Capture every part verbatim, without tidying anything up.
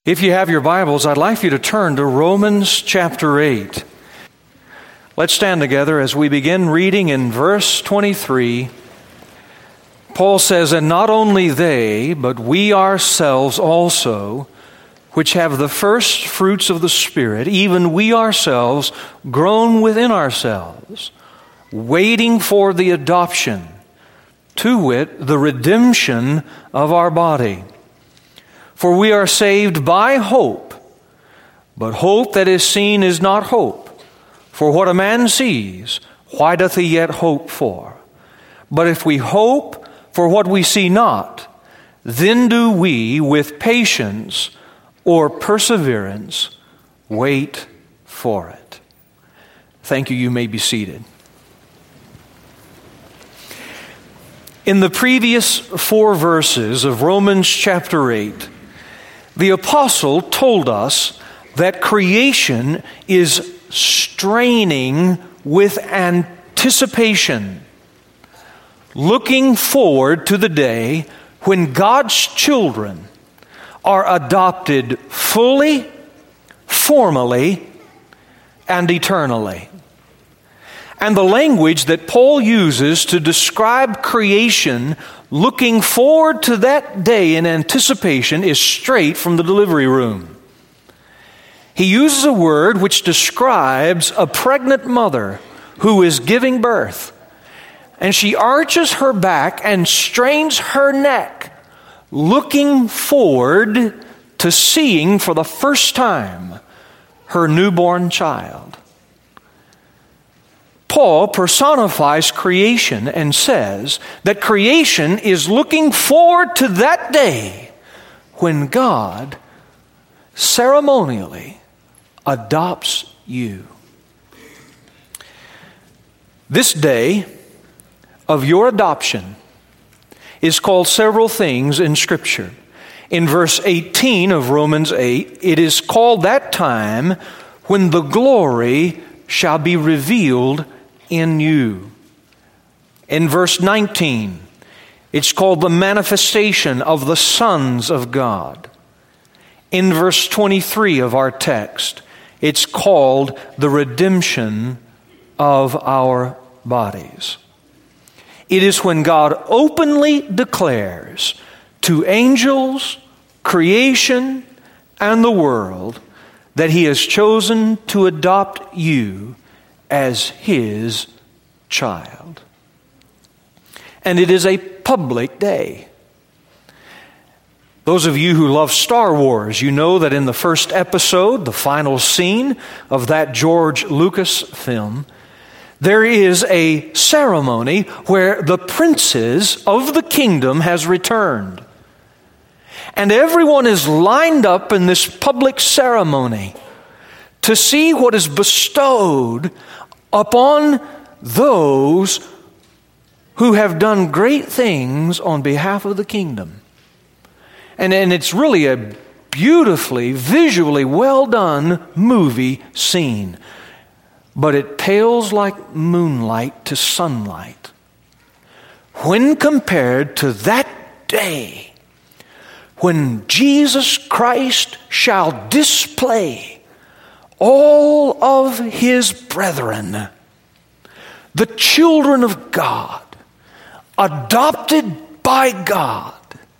If you have your Bibles, I'd like you to turn to Romans chapter eight. Let's stand together as we begin reading in verse twenty-three. Paul says, "And not only they, but we ourselves also, which have the first fruits of the Spirit, even we ourselves, groan within ourselves, waiting for the adoption, to wit, the redemption of our body. For we are saved by hope, but hope that is seen is not hope. For what a man sees, why doth he yet hope for? But if we hope for what we see not, then do we with patience or perseverance wait for it." Thank you. You may be seated. In the previous four verses of Romans chapter eight, the apostle told us that creation is straining with anticipation, looking forward to the day when God's children are adopted fully, formally, and eternally. And the language that Paul uses to describe creation looking forward to that day in anticipation is straight from the delivery room. He uses a word which describes a pregnant mother who is giving birth. And she arches her back and strains her neck, looking forward to seeing for the first time her newborn child. Paul personifies creation and says that creation is looking forward to that day when God ceremonially adopts you. This day of your adoption is called several things in Scripture. In verse eighteen of Romans eight, it is called that time when the glory shall be revealed in you. In verse nineteen, it's called the manifestation of the sons of God. In verse twenty-three of our text, it's called the redemption of our bodies. It is when God openly declares to angels, creation, and the world that He has chosen to adopt you as His child. And it is a public day. Those of you who love Star Wars, you know that in the first episode, the final scene of that George Lucas film, there is a ceremony where the princes of the kingdom has returned. And everyone is lined up in this public ceremony to see what is bestowed upon those who have done great things on behalf of the kingdom. And, and it's really a beautifully, visually well done movie scene. But it pales like moonlight to sunlight when compared to that day when Jesus Christ shall display all of His brethren, the children of God, adopted by God.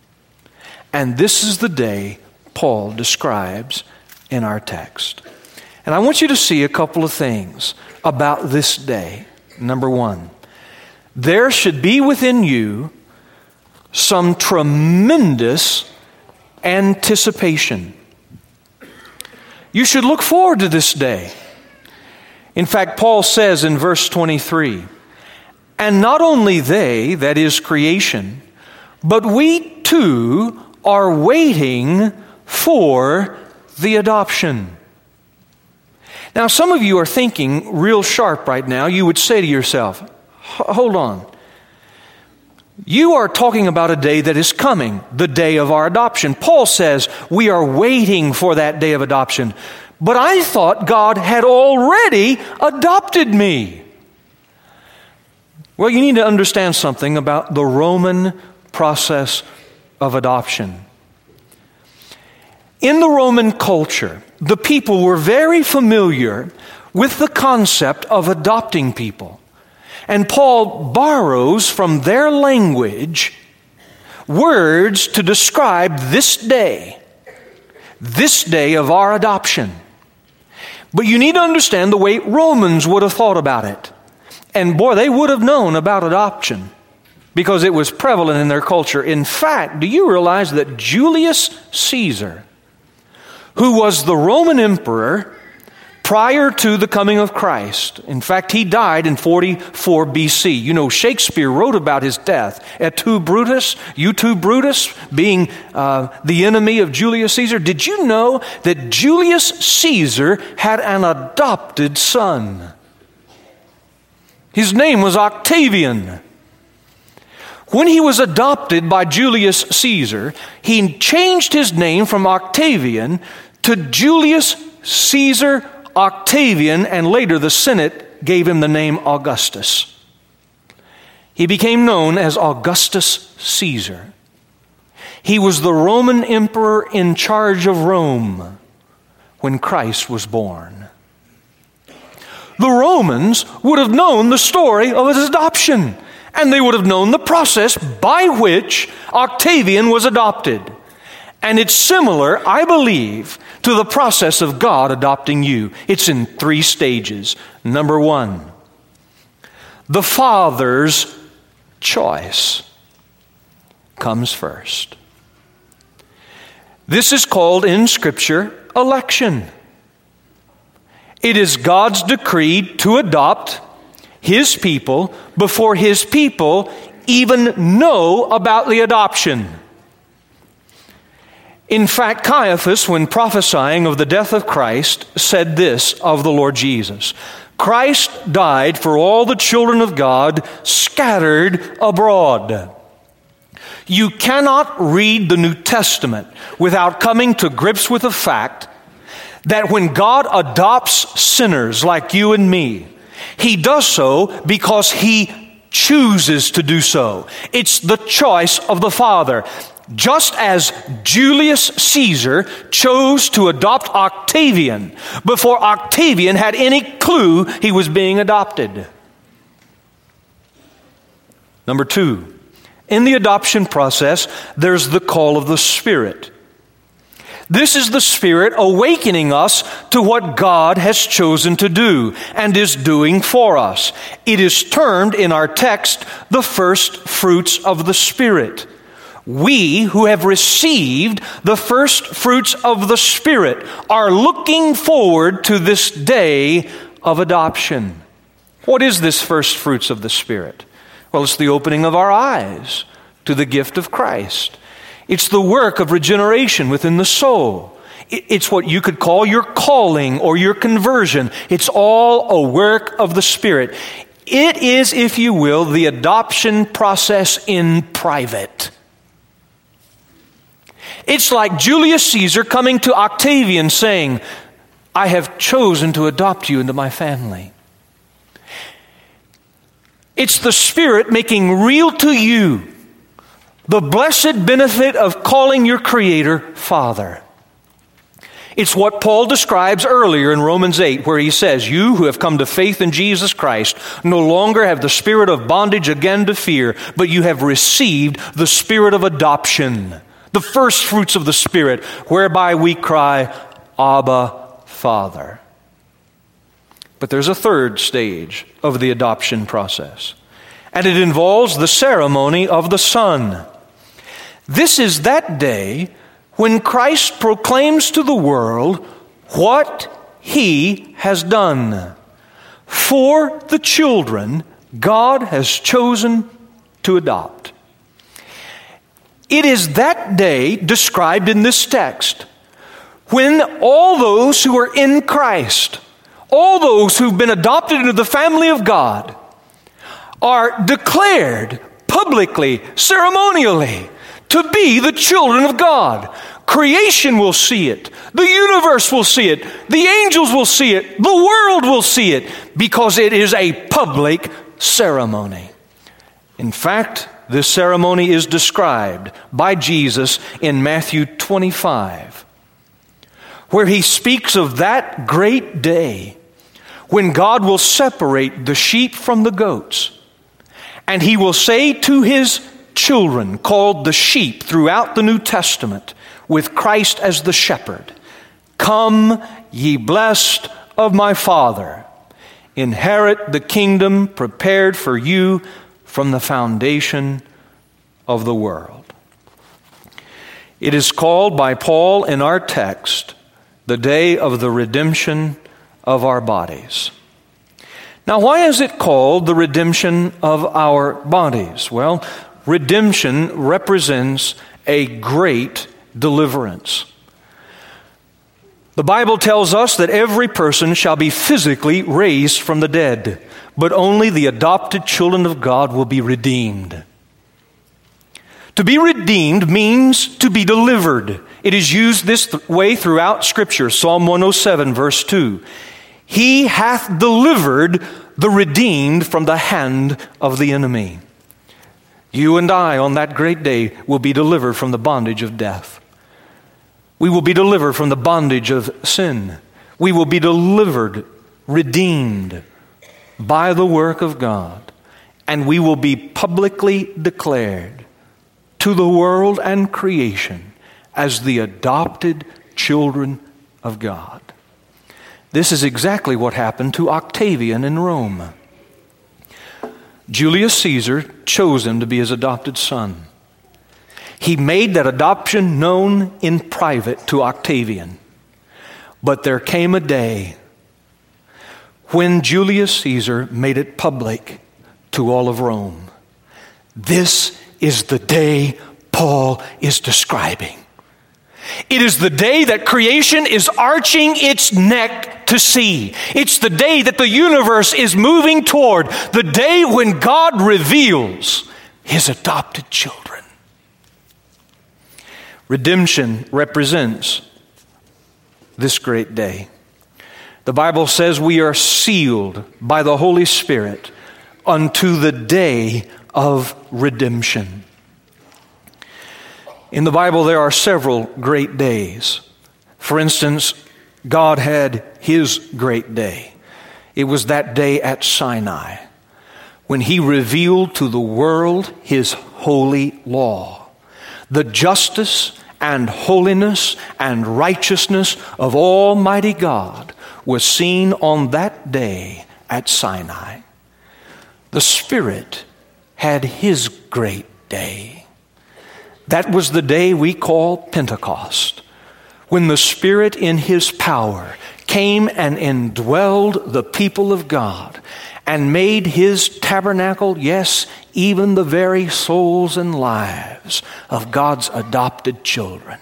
And this is the day Paul describes in our text. And I want you to see a couple of things about this day. Number one, there should be within you some tremendous anticipation. You should look forward to this day. In fact, Paul says in verse twenty-three, "And not only they, that is creation, but we too are waiting for the adoption." Now, some of you are thinking real sharp right now. You would say to yourself, hold on. You are talking about a day that is coming, the day of our adoption. Paul says we are waiting for that day of adoption. But I thought God had already adopted me. Well, you need to understand something about the Roman process of adoption. In the Roman culture, the people were very familiar with the concept of adopting people. And Paul borrows from their language words to describe this day, this day of our adoption. But you need to understand the way Romans would have thought about it. And boy, they would have known about adoption because it was prevalent in their culture. In fact, do you realize that Julius Caesar, who was the Roman emperor prior to the coming of Christ. In fact, he died in forty-four B C. You know, Shakespeare wrote about his death. Et tu, Brutus, you too, Brutus, being uh, the enemy of Julius Caesar. Did you know that Julius Caesar had an adopted son? His name was Octavian. When he was adopted by Julius Caesar, he changed his name from Octavian to Julius Caesar Octavian, and later the Senate gave him the name Augustus. He became known as Augustus Caesar. He was the Roman emperor in charge of Rome when Christ was born. The Romans would have known the story of his adoption, and they would have known the process by which Octavian was adopted. And it's similar, I believe, to the process of God adopting you. It's in three stages. Number one, the Father's choice comes first. This is called in Scripture election. It is God's decree to adopt His people before His people even know about the adoption. In fact, Caiaphas, when prophesying of the death of Christ, said this of the Lord Jesus: Christ died for all the children of God scattered abroad. You cannot read the New Testament without coming to grips with the fact that when God adopts sinners like you and me, He does so because He chooses to do so. It's the choice of the Father. Just as Julius Caesar chose to adopt Octavian before Octavian had any clue he was being adopted. Number two, in the adoption process, there's the call of the Spirit. This is the Spirit awakening us to what God has chosen to do and is doing for us. It is termed in our text the first fruits of the Spirit. We who have received the first fruits of the Spirit are looking forward to this day of adoption. What is this first fruits of the Spirit? Well, it's the opening of our eyes to the gift of Christ. It's the work of regeneration within the soul. It's what you could call your calling or your conversion. It's all a work of the Spirit. It is, if you will, the adoption process in private. It's like Julius Caesar coming to Octavian saying, I have chosen to adopt you into my family. It's the Spirit making real to you the blessed benefit of calling your Creator Father. It's what Paul describes earlier in Romans eight, where he says, you who have come to faith in Jesus Christ no longer have the spirit of bondage again to fear, but you have received the spirit of adoption, the first fruits of the Spirit, whereby we cry, Abba, Father. But there's a third stage of the adoption process, and it involves the ceremony of the Son. This is that day when Christ proclaims to the world what He has done. For the children God has chosen to adopt. It is that day described in this text when all those who are in Christ, all those who've been adopted into the family of God, are declared publicly, ceremonially, to be the children of God. Creation will see it. The universe will see it. The angels will see it. The world will see it, because it is a public ceremony. In fact, this ceremony is described by Jesus in Matthew twenty-five. where he speaks of that great day when God will separate the sheep from the goats. And he will say to his children, called the sheep throughout the New Testament, with Christ as the shepherd, "Come, ye blessed of my Father, inherit the kingdom prepared for you from the foundation of the world." It is called by Paul in our text the day of the redemption of our bodies. Now, why is it called the redemption of our bodies? Well, redemption represents a great deliverance. The Bible tells us that every person shall be physically raised from the dead, but only the adopted children of God will be redeemed. To be redeemed means to be delivered. It is used this th- way throughout Scripture. Psalm one oh seven, verse two. He hath delivered the redeemed from the hand of the enemy. You and I on that great day will be delivered from the bondage of death. We will be delivered from the bondage of sin. We will be delivered, redeemed by the work of God. And we will be publicly declared to the world and creation as the adopted children of God. This is exactly what happened to Octavian in Rome. Julius Caesar chose him to be his adopted son. He made that adoption known in private to Octavian. But there came a day when Julius Caesar made it public to all of Rome. This is the day Paul is describing. It is the day that creation is arching its neck to see. It's the day that the universe is moving toward, the day when God reveals his adopted children. Redemption represents this great day. The Bible says we are sealed by the Holy Spirit unto the day of redemption. In the Bible, there are several great days. For instance, God had his great day. It was that day at Sinai when he revealed to the world his holy law. The justice and holiness and righteousness of Almighty God was seen on that day at Sinai. The Spirit had his great day. That was the day we call Pentecost, when the Spirit in his power came and indwelled the people of God and made his tabernacle, yes, even the very souls and lives of God's adopted children.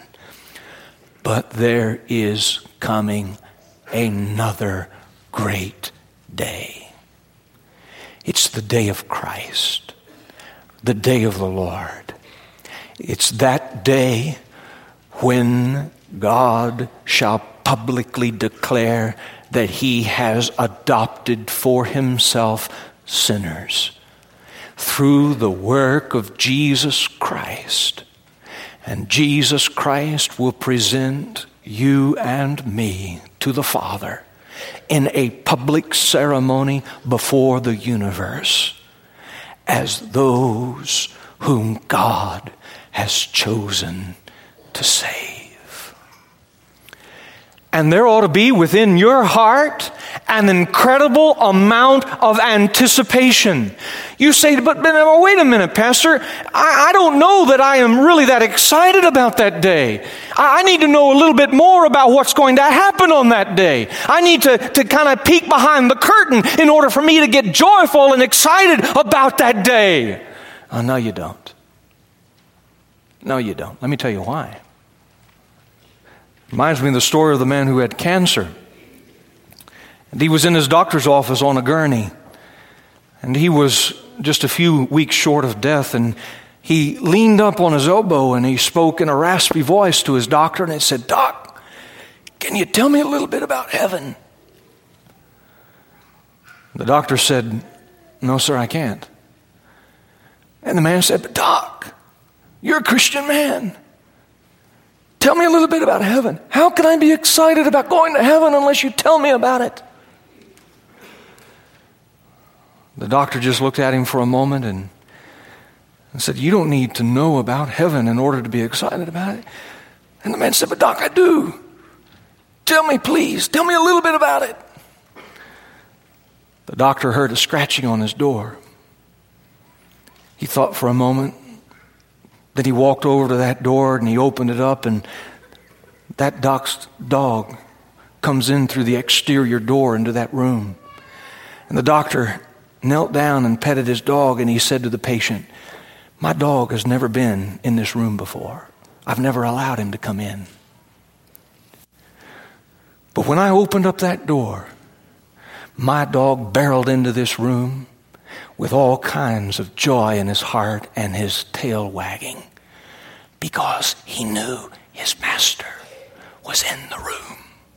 But there is coming another great day. It's the day of Christ, the day of the Lord. It's that day when God shall publicly declare that he has adopted for himself sinners through the work of Jesus Christ. And Jesus Christ will present you and me to the Father in a public ceremony before the universe as those whom God has chosen to save. And there ought to be within your heart an incredible amount of anticipation. You say, but, but wait a minute, Pastor. I, I don't know that I am really that excited about that day. I, I need to know a little bit more about what's going to happen on that day. I need to, to kind of peek behind the curtain in order for me to get joyful and excited about that day. Oh, no, you don't. No, you don't. Let me tell you why. Reminds me of the story of the man who had cancer. And he was in his doctor's office on a gurney. And he was just a few weeks short of death. And he leaned up on his elbow and he spoke in a raspy voice to his doctor. And he said, "Doc, can you tell me a little bit about heaven?" The doctor said, "No, sir, I can't." And the man said, "But Doc, you're a Christian man. Tell me a little bit about heaven. How can I be excited about going to heaven unless you tell me about it? The doctor just looked at him for a moment and, and said, you don't need to know about heaven in order to be excited about it. And the man said, but doc, I do. Tell me, please. Tell me a little bit about it. The doctor heard a scratching on his door. He thought for a moment. Then he walked over to that door and he opened it up, and that doc's dog comes in through the exterior door into that room. And the doctor knelt down and petted his dog, and he said to the patient, my dog has never been in this room before. I've never allowed him to come in. But when I opened up that door, my dog barreled into this room with all kinds of joy in his heart and his tail wagging, because he knew his master was in the room.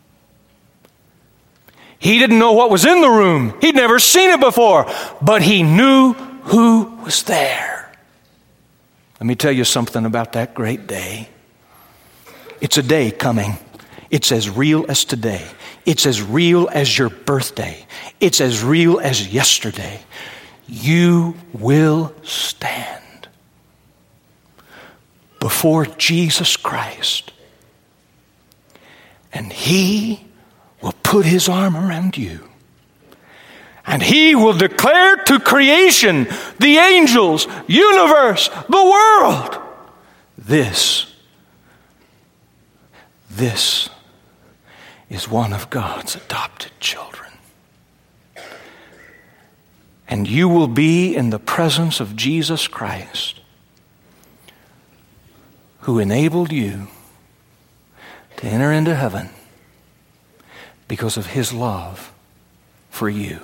He didn't know what was in the room. He'd never seen it before, but he knew who was there. Let me tell you something about that great day. It's a day coming. It's as real as today. It's as real as your birthday. It's as real as yesterday. You will stand before Jesus Christ, and He will put His arm around you, and He will declare to creation, the angels, universe, the world, this, this is one of God's adopted children. And you will be in the presence of Jesus Christ, who enabled you to enter into heaven because of His love for you.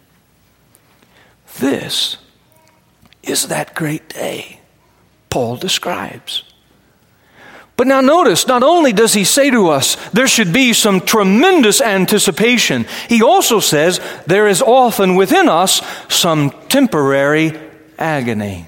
This is that great day Paul describes. But now notice, not only does he say to us there should be some tremendous anticipation, he also says there is often within us some temporary agony.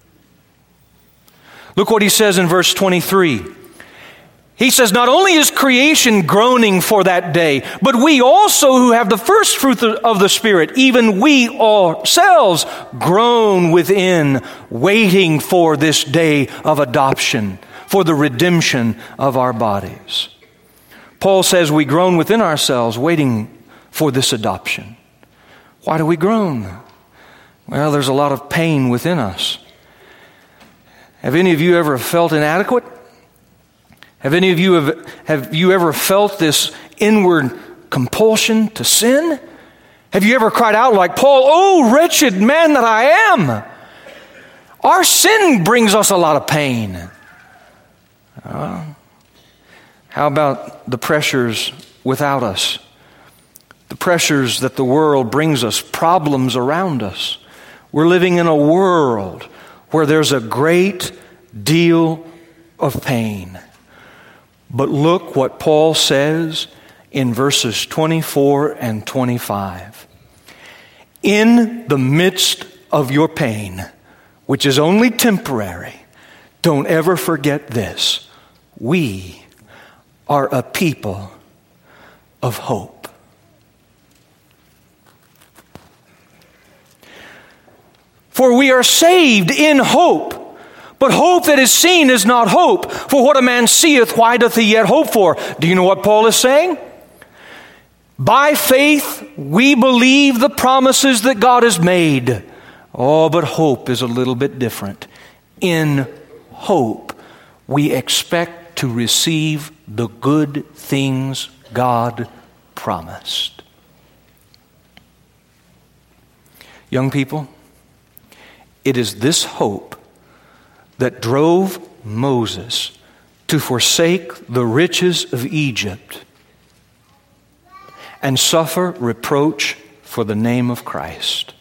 Look what he says in verse twenty-three. He says, not only is creation groaning for that day, but we also who have the first fruit of the Spirit, even we ourselves groan within, waiting for this day of adoption, for the redemption of our bodies. Paul says we groan within ourselves, waiting for this adoption. Why do we groan? Well, there's a lot of pain within us. Have any of you ever felt inadequate? Have any of you have, have you ever felt this inward compulsion to sin? Have you ever cried out like Paul, oh, wretched man that I am? Our sin brings us a lot of pain. Uh, how about the pressures without us? The pressures that the world brings us, problems around us. We're living in a world where there's a great deal of pain. But look what Paul says in verses twenty-four and twenty-five. In the midst of your pain, which is only temporary, don't ever forget this. We are a people of hope. For we are saved in hope. But hope that is seen is not hope. For what a man seeth, why doth he yet hope for? Do you know what Paul is saying? By faith, we believe the promises that God has made. Oh, but hope is a little bit different. In hope, we expect to receive the good things God promised. Young people, it is this hope that drove Moses to forsake the riches of Egypt and suffer reproach for the name of Christ.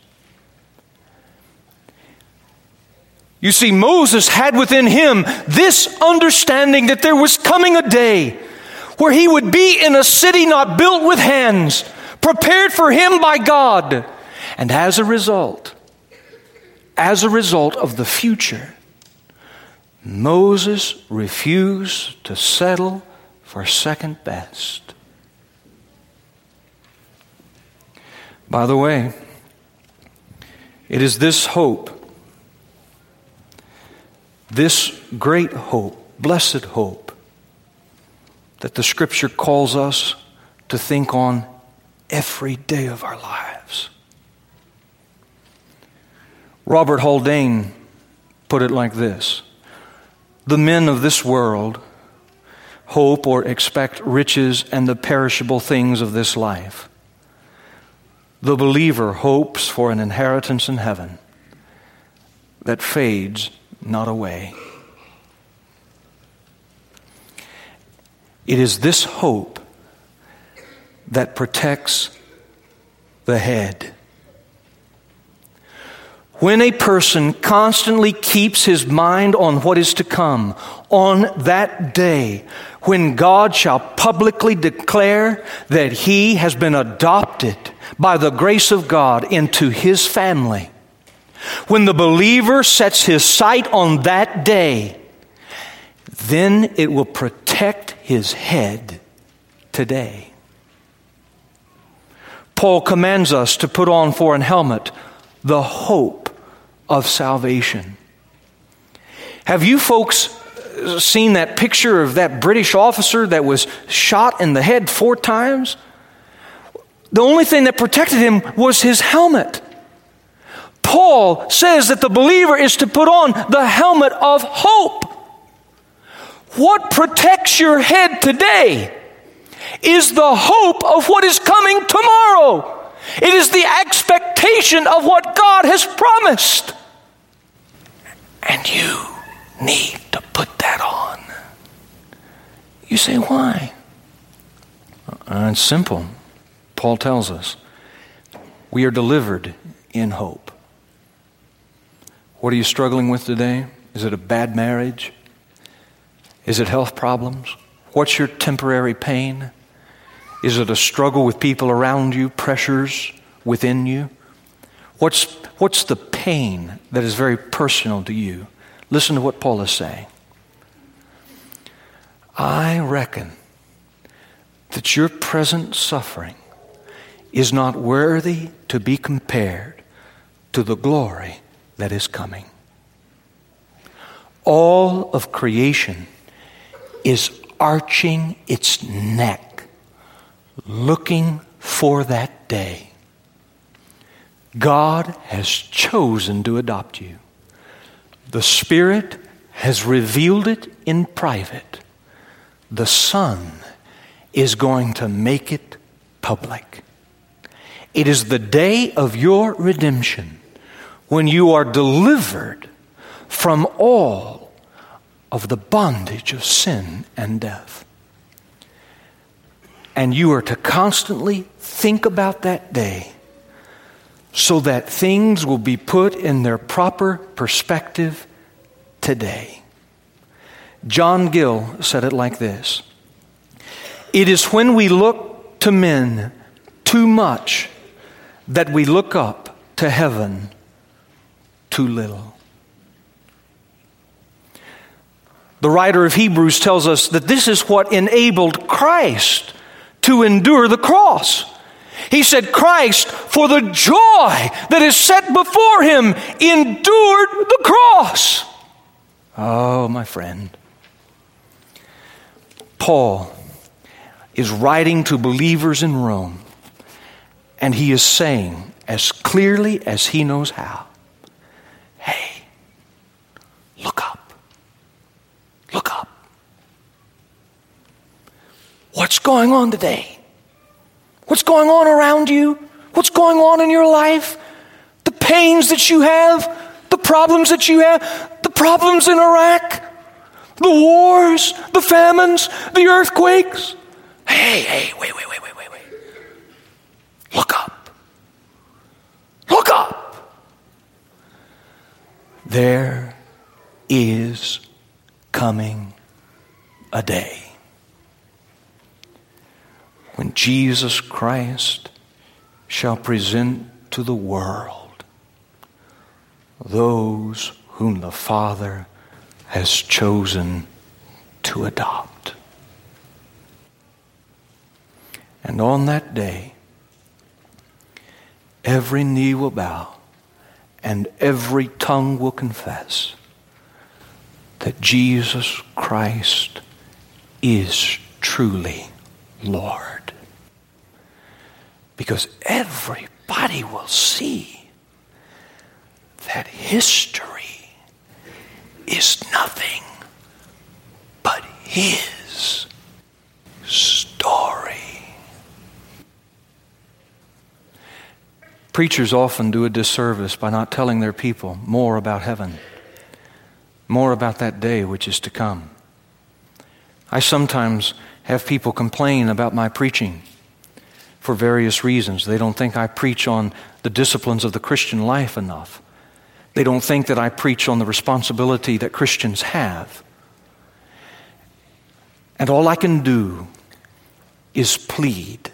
You see, Moses had within him this understanding that there was coming a day where he would be in a city not built with hands, prepared for him by God. And as a result, as a result of the future, Moses refused to settle for second best. By the way, it is this hope, this great hope, blessed hope, that the Scripture calls us to think on every day of our lives. Robert Haldane put it like this: the men of this world hope or expect riches and the perishable things of this life. The believer hopes for an inheritance in heaven that fades not away. It is this hope that protects the head. When a person constantly keeps his mind on what is to come, on that day when God shall publicly declare that he has been adopted by the grace of God into his family, when the believer sets his sight on that day, then it will protect his head today. Paul commands us to put on for an helmet the hope of salvation. Have you folks seen that picture of that British officer that was shot in the head four times? The only thing that protected him was his helmet. Paul says that the believer is to put on the helmet of hope. What protects your head today is the hope of what is coming tomorrow. It is the expectation of what God has promised. And you need to put that on. You say, why? Uh, it's simple. Paul tells us we are delivered in hope. What are you struggling with today? Is it a bad marriage? Is it health problems? What's your temporary pain? Is it a struggle with people around you, pressures within you? What's, what's the pain that is very personal to you? Listen to what Paul is saying. I reckon that your present suffering is not worthy to be compared to the glory that is coming. All of creation is arching its neck, looking for that day. God has chosen to adopt you. The Spirit has revealed it in private. The Son is going to make it public. It is the day of your redemption when you are delivered from all of the bondage of sin and death. And you are to constantly think about that day so that things will be put in their proper perspective today. John Gill said it like this: it is when we look to men too much that we look up to heaven too little. The writer of Hebrews tells us that this is what enabled Christ to endure the cross. He said, Christ, for the joy that is set before him, endured the cross. Oh, my friend. Paul is writing to believers in Rome, and he is saying, as clearly as he knows how, hey, look up. Look up. What's going on today? What's going on around you? What's going on in your life? The pains that you have, the problems that you have, the problems in Iraq, the wars, the famines, the earthquakes. Hey, hey, wait, wait, wait, wait, wait, wait. Look up. Look up. There is coming a day when Jesus Christ shall present to the world those whom the Father has chosen to adopt. And on that day, every knee will bow and every tongue will confess that Jesus Christ is truly Lord. Because everybody will see that history is nothing but His story. Preachers often do a disservice by not telling their people more about heaven, more about that day which is to come. I sometimes have people complain about my preaching for various reasons. They don't think I preach on the disciplines of the Christian life enough. They don't think that I preach on the responsibility that Christians have. And all I can do is plead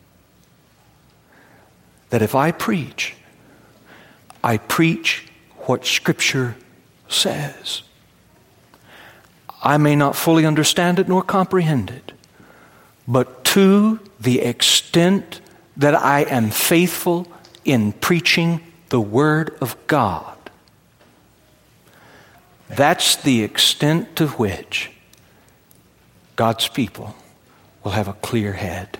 that if I preach, I preach what Scripture says. I may not fully understand it nor comprehend it, but to the extent that I am faithful in preaching the Word of God, that's the extent to which God's people will have a clear head.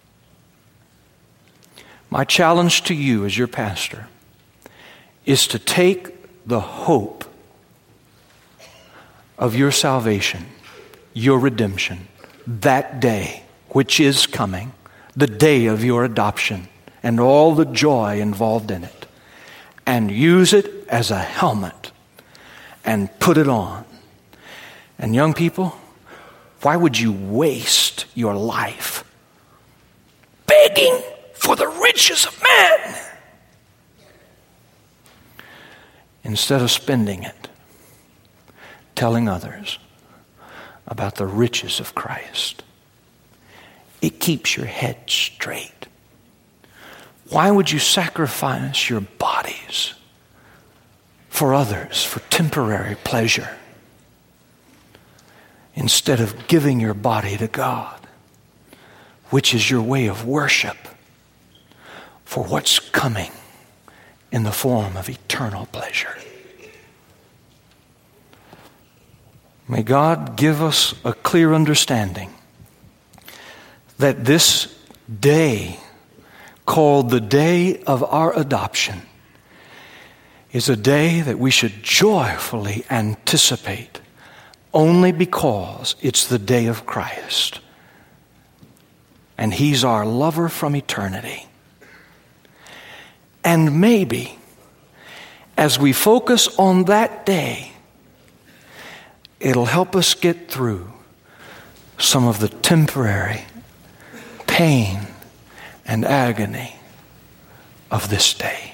My challenge to you as your pastor is to take the hope of your salvation, your redemption, that day which is coming, the day of your adoption, and all the joy involved in it, and use it as a helmet and put it on. And young people, why would you waste your life begging for the riches of man instead of spending it telling others about the riches of Christ? It keeps your head straight. Why would you sacrifice your bodies for others, for temporary pleasure, instead of giving your body to God, which is your way of worship for what's coming in the form of eternal pleasure? May God give us a clear understanding that this day, called the day of our adoption, is a day that we should joyfully anticipate only because it's the day of Christ. And He's our lover from eternity. And maybe as we focus on that day, it'll help us get through some of the temporary pain and agony of this day.